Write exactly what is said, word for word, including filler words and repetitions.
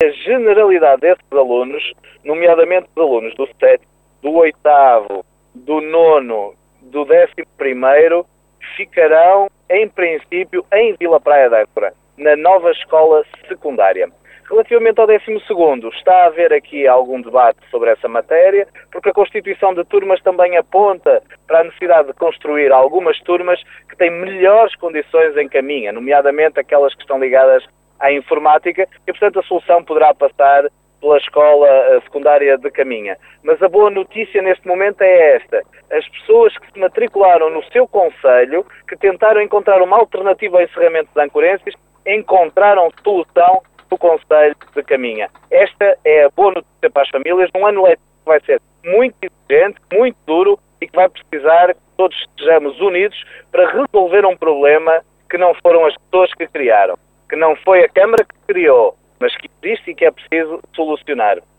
a generalidade desses alunos, nomeadamente os alunos do sétimo, do oitavo, do nono, do décimo primeiro, ficarão, em princípio, em Vila Praia de Évora, na nova escola secundária. Relativamente ao décimo segundo, está a haver aqui algum debate sobre essa matéria, porque a constituição de turmas também aponta para a necessidade de construir algumas turmas que têm melhores condições em Caminha, nomeadamente aquelas que estão ligadas à informática, e, portanto, a solução poderá passar pela escola secundária de Caminha. Mas a boa notícia neste momento é esta. As pessoas que se matricularam no seu concelho, que tentaram encontrar uma alternativa ao encerramento de Ancorenses, encontraram solução no concelho de Caminha. Esta é a boa notícia para as famílias, num ano letivo que vai ser muito exigente, muito duro, e que vai precisar que todos estejamos unidos para resolver um problema que não foram as pessoas que criaram, que não foi a Câmara que criou, mas que existe e que é preciso solucionar.